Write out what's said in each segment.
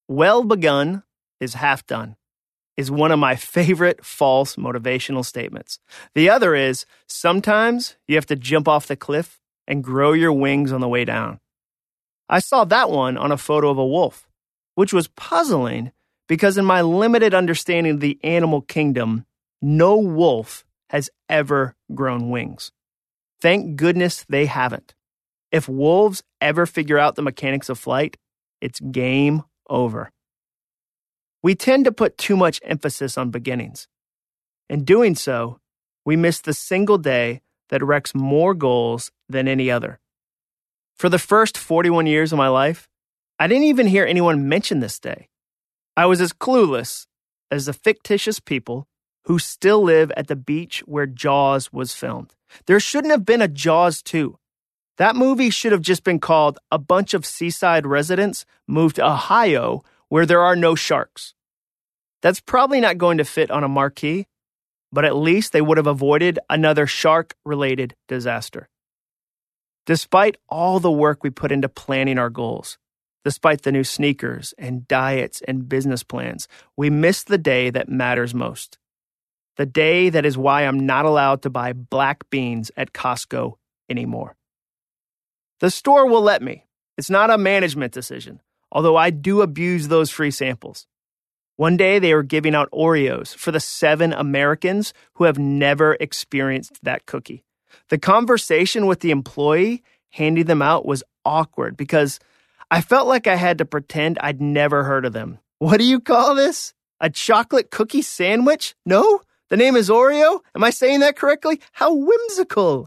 Well begun is half done is one of my favorite false motivational statements. The other is, sometimes you have to jump off the cliff and grow your wings on the way down. I saw that one on a photo of a wolf, which was puzzling because in my limited understanding of the animal kingdom, no wolf has ever grown wings. Thank goodness they haven't. If wolves ever figure out the mechanics of flight, it's game over. We tend to put too much emphasis on beginnings. In doing so, we miss the single day that wrecks more goals than any other. For the first 41 years of my life, I didn't even hear anyone mention this day. I was as clueless as the fictitious people who still live at the beach where Jaws was filmed. There shouldn't have been a Jaws 2. That movie should have just been called A Bunch of Seaside Residents Moved to Ohio where there are no sharks. That's probably not going to fit on a marquee, but at least they would have avoided another shark-related disaster. Despite all the work we put into planning our goals, despite the new sneakers and diets and business plans, we miss the day that matters most. The day that is why I'm not allowed to buy black beans at Costco anymore. The store will let me. It's not a management decision, although I do abuse those free samples. One day they were giving out Oreos for the 7 Americans who have never experienced that cookie. The conversation with the employee handing them out was awkward because I felt like I had to pretend I'd never heard of them. What do you call this? A chocolate cookie sandwich? No? The name is Oreo? Am I saying that correctly? How whimsical.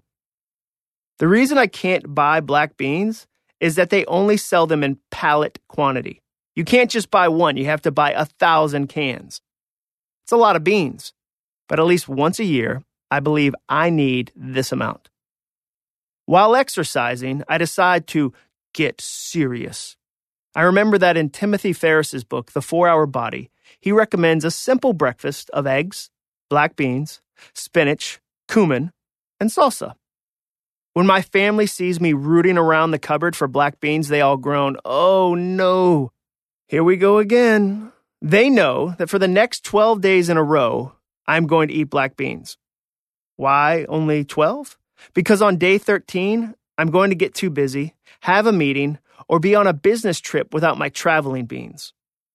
The reason I can't buy black beans is that they only sell them in pallet quantity. You can't just buy one, you have to buy 1,000 cans. It's a lot of beans, but at least once a year, I believe I need this amount. While exercising, I decide to get serious. I remember that in Timothy Ferriss's book, The 4-Hour Body, he recommends a simple breakfast of eggs, black beans, spinach, cumin, and salsa. When my family sees me rooting around the cupboard for black beans, they all groan, "Oh no, here we go again." They know that for the next 12 days in a row, I'm going to eat black beans. Why only 12? Because on day 13, I'm going to get too busy, have a meeting, or be on a business trip without my traveling beans.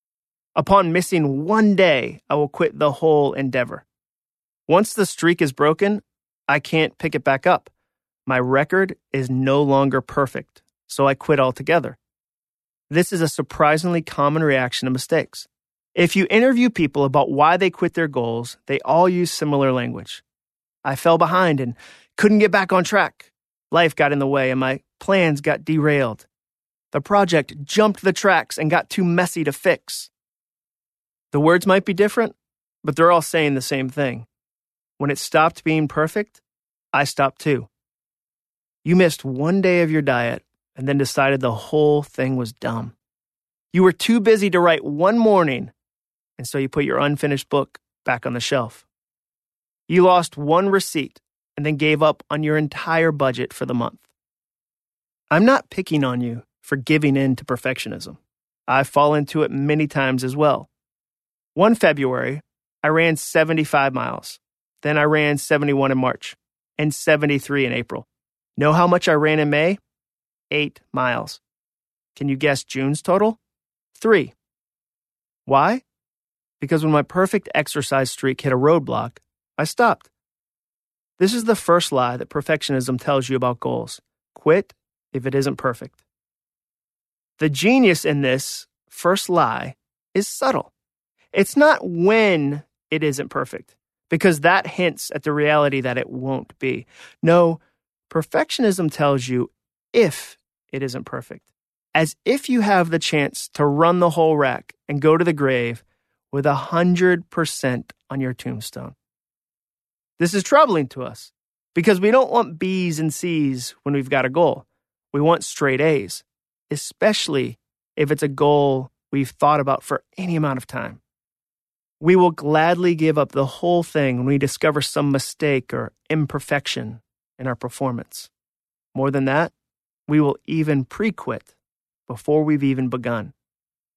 Upon missing one day, I will quit the whole endeavor. Once the streak is broken, I can't pick it back up. My record is no longer perfect, so I quit altogether. This is a surprisingly common reaction to mistakes. If you interview people about why they quit their goals, they all use similar language. I fell behind and couldn't get back on track. Life got in the way and my plans got derailed. The project jumped the tracks and got too messy to fix. The words might be different, but they're all saying the same thing. When it stopped being perfect, I stopped too. You missed one day of your diet and then decided the whole thing was dumb. You were too busy to write one morning, and so you put your unfinished book back on the shelf. You lost one receipt and then gave up on your entire budget for the month. I'm not picking on you for giving in to perfectionism. I've fallen into it many times as well. One February, I ran 75 miles. Then I ran 71 in March and 73 in April. Know how much I ran in May? 8 miles. Can you guess June's total? 3. Why? Because when my perfect exercise streak hit a roadblock, I stopped. This is the first lie that perfectionism tells you about goals. Quit if it isn't perfect. The genius in this first lie is subtle. It's not when it isn't perfect, because that hints at the reality that it won't be. No, perfectionism tells you if it isn't perfect, as if you have the chance to run the whole rack and go to the grave with 100% on your tombstone. This is troubling to us because we don't want B's and C's when we've got a goal. We want straight A's, especially if it's a goal we've thought about for any amount of time. We will gladly give up the whole thing when we discover some mistake or imperfection in our performance. More than that, we will even pre-quit before we've even begun.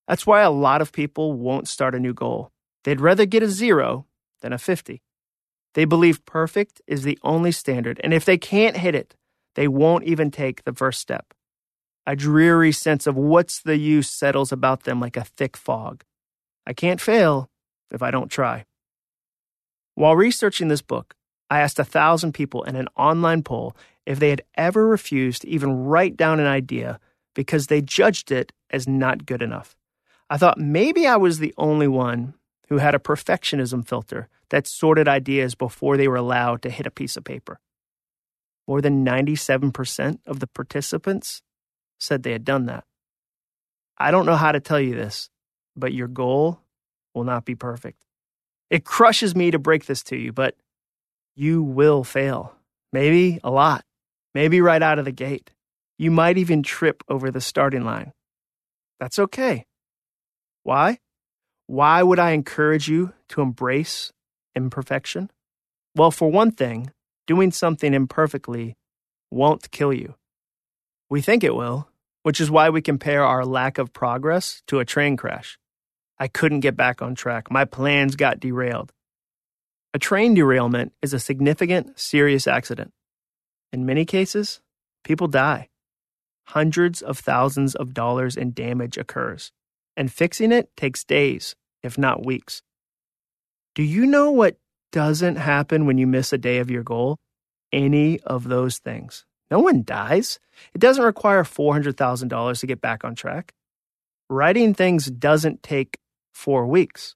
That's why a lot of people won't start a new goal. They'd rather get a 0 than a 50. They believe perfect is the only standard, and if they can't hit it, they won't even take the first step. A dreary sense of what's the use settles about them like a thick fog. I can't fail if I don't try. While researching this book, I asked 1,000 people in an online poll if they had ever refused to even write down an idea because they judged it as not good enough. I thought maybe I was the only one who had a perfectionism filter that sorted ideas before they were allowed to hit a piece of paper. More than 97% of the participants said they had done that. I don't know how to tell you this, but your goal will not be perfect. It crushes me to break this to you, but you will fail. Maybe a lot. Maybe right out of the gate. You might even trip over the starting line. That's okay. Why? Why would I encourage you to embrace imperfection? Well, for one thing, doing something imperfectly won't kill you. We think it will, which is why we compare our lack of progress to a train crash. I couldn't get back on track. My plans got derailed. A train derailment is a significant, serious accident. In many cases, people die. Hundreds of thousands of dollars in damage occurs, and fixing it takes days, if not weeks. Do you know what doesn't happen when you miss a day of your goal? Any of those things. No one dies. It doesn't require $400,000 to get back on track. Writing things doesn't take 4 weeks.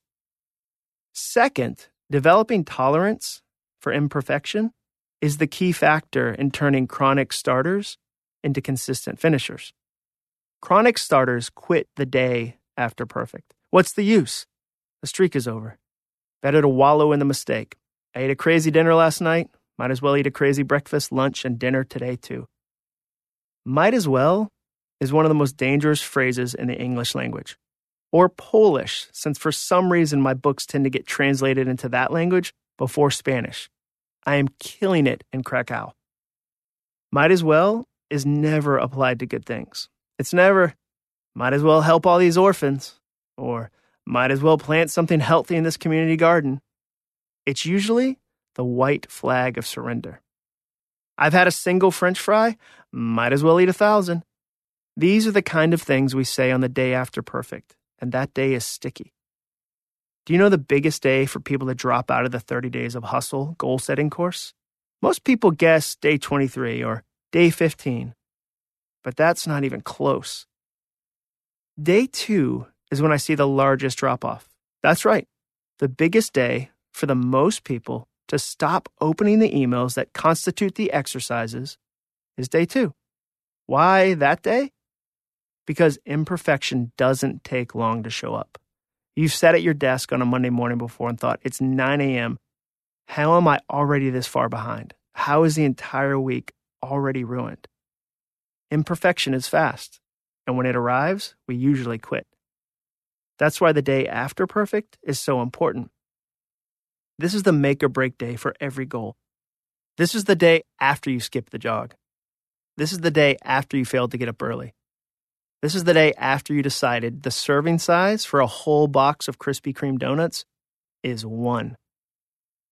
Second, developing tolerance for imperfection is the key factor in turning chronic starters into consistent finishers. Chronic starters quit the day after perfect. What's the use? The streak is over. Better to wallow in the mistake. I ate a crazy dinner last night. Might as well eat a crazy breakfast, lunch, and dinner today too. Might as well is one of the most dangerous phrases in the English language. Or Polish, since for some reason my books tend to get translated into that language before Spanish. I am killing it in Krakow. Might as well is never applied to good things. It's never, might as well help all these orphans, or might as well plant something healthy in this community garden. It's usually the white flag of surrender. I've had a single French fry, might as well eat 1,000. These are the kind of things we say on the day after perfect, and that day is sticky. Do you know the biggest day for people to drop out of the 30 Days of Hustle goal-setting course? Most people guess day 23 or day 15, but that's not even close. Day 2 is when I see the largest drop-off. That's right. The biggest day for the most people to stop opening the emails that constitute the exercises is day 2. Why that day? Because imperfection doesn't take long to show up. You've sat at your desk on a Monday morning before and thought, it's 9 a.m. How am I already this far behind? How is the entire week already ruined? Imperfection is fast, and when it arrives, we usually quit. That's why the day after perfect is so important. This is the make or break day for every goal. This is the day after you skip the jog. This is the day after you failed to get up early. This is the day after you decided the serving size for a whole box of Krispy Kreme donuts is 1.